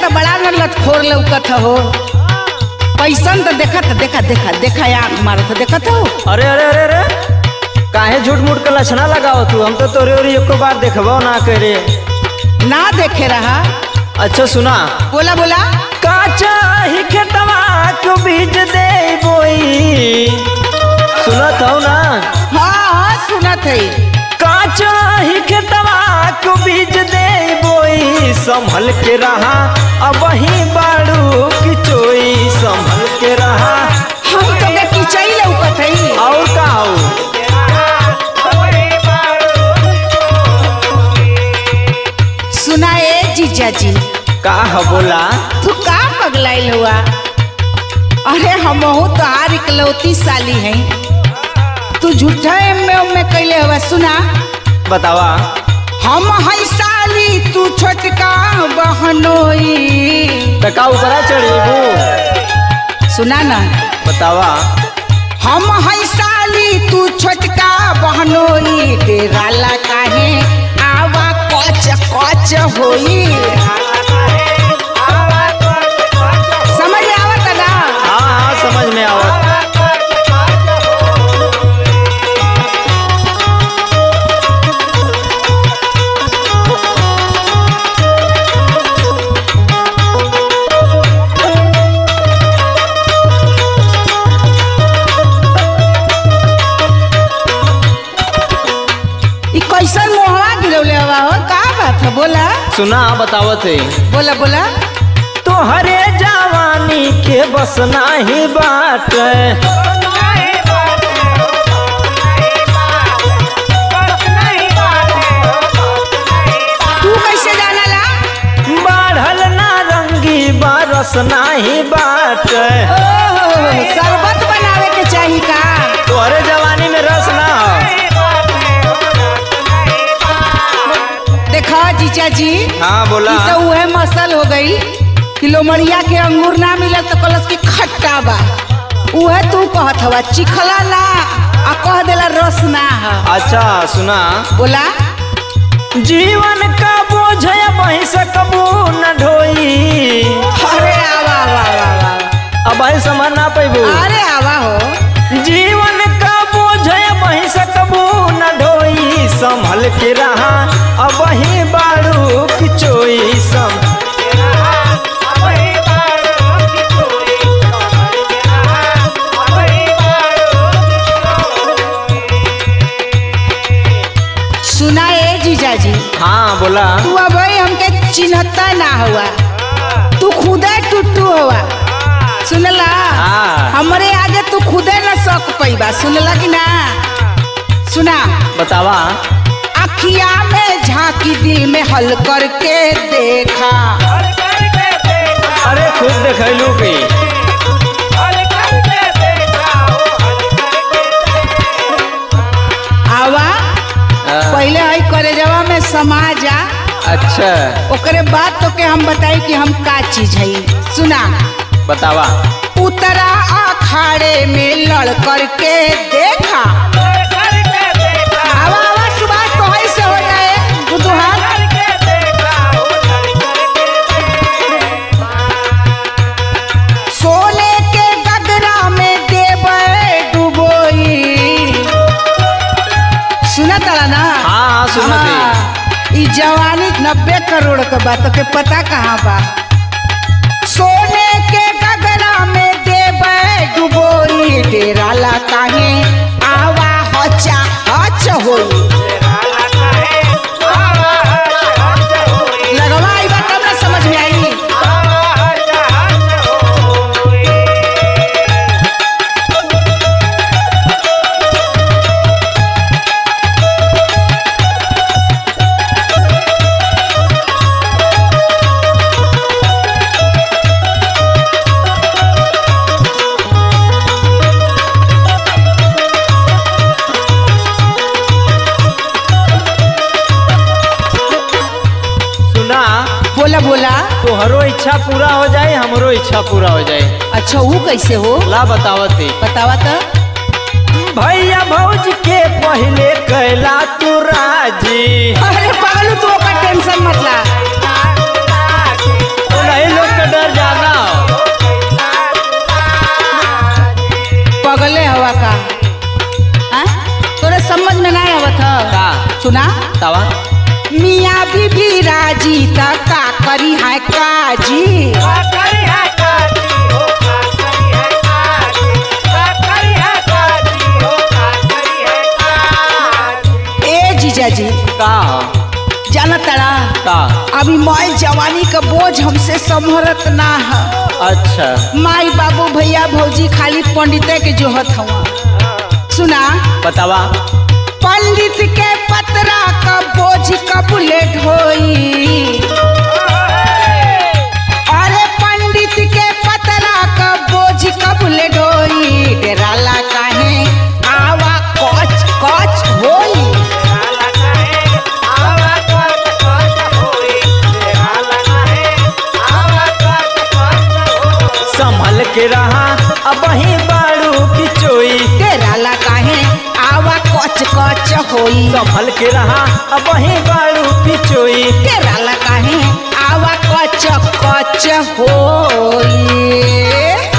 तो बड़ा न लतखोर लौकत हो। पैसन तो देखा आँख मारत देखत हो। अरे अरे अरे अरे काहे झूठ मूठ के लक्षणा लगाओ तू? हम तो तोरे और एको बार देखबो ना करे। ना देखे रहा। अच्छा सुना। बोला बोला। काचा ही खेतवा को बीज दे बोई। सुनत हो ना? हाँ सुनत है। काचा ही खेतवा को बीज दे बोई। संभल के रहा अब ही बाड़ू की चोई। संभल के रहा। हम तो के किचई लौकत है। और का हो? सुना ए जीजा जी। का बोला? तू का पगलाइल हुआ? अरे हमहू तो हार इकलौती साली है। तू झूठा में कैले हुआ। सुना बतावा। हम है साली तू छोटका बहनोई। तो का ऊपरा चढ़ेबू? सुना ना। बतावा। हम है साली तू छोटका बहनोई। डेराला काहे आवा कच कच होई। समझ में आवत ना? हाँ समझ में आवत। कैसन मोहवा गिरौले हवा हो? का बात है? बोला। सुना बतावत है। बोला बोला। तोहरे जवानी के बस नाही बाट। तू कैसे जाना ला? बढ़ल नारंगी बरस नाही बाट। शरबत बनावे के चाहिए का? तोहरे जवानी में रस ना हो। देखा जीजा जी। हाँ बोला। तो वह मसल हो गई। किलोमरिया के अंगूर ना मिलल तो कलस की खट्टा बा। वह तू कहत हवा चिखला ना आ कह देला रस ना है। अच्छा सुना। बोला। जीवन का बोझ वहीं से कबू न ढोई। अरे आवा आवा आवा। अब भाई समझ ना पैबू। अरे आवा हो। जीवन का बोझ वहीं से कबू न ढोई। संभल के रहा अब ही बाड़ू की चोई। सुना ए जीजा जी। हाँ बोला। तू अब हमके चिन्हता ना हुआ। तू खुदे टुट्टू हुआ। सुनला? हाँ। हमरे आगे तू खुदे न सक पैबा। सुनला कि ना? सुना। बतावा। अखिया में झांकी दिल में हल करके देखा। अरे खुद देखलू की। आवा पहले है करे जवा में समाज आ। अच्छा। ओकरे बाद तो के हम बताई कि हम का चीज है। सुना। बतावा। उतरा अखाड़े में लड़ करके देखा। आवा आवा सुबह तो है से हो जाए बुधवार। सोने के गगरा में देवे डुबोई। सुना ताला ना? हाँ सुना थी। ई जवानी 90 करोड़ का बात के पता कहाँ बा? सोने के गगरा में देवे डुबोई। डेराला काहे आवा हचा हच होई। लगवा आई बात तब ना समझ में आई। बोला बोला। तोहरो इच्छा पूरा हो जाए हमरो इच्छा पूरा हो जाए। अच्छा वो कैसे हो? ला बतावत थी। बतावा तो। भैया भौज के पहले कैला तू राजी। अरे पागल तू ओकर टेंशन मत ला। नहीं लो तवा मियाँ बीबी राजी त का करी है काजी। ए जीजा जी का जाना तड़ा का अभी माई जवानी का बोझ हमसे संभरत ना है। अच्छा माई बाबू भैया भौजी खाली पंडिते के जोहत हवा। सुना बतावा पंडित के पतरा का बोझ कबूले ढोई। अरे पंडित के पतरा का बोझ कबूले ढोई। डेराला काहे आवा कोच कोच होई। संभल के रहा अब ही बाड़ू की चोई। डेराला काहे आवा कोच कोच होई। संभल के रहा अब ही बाड़ू की चोई। डेराला काहे आवा कोच कोच होई।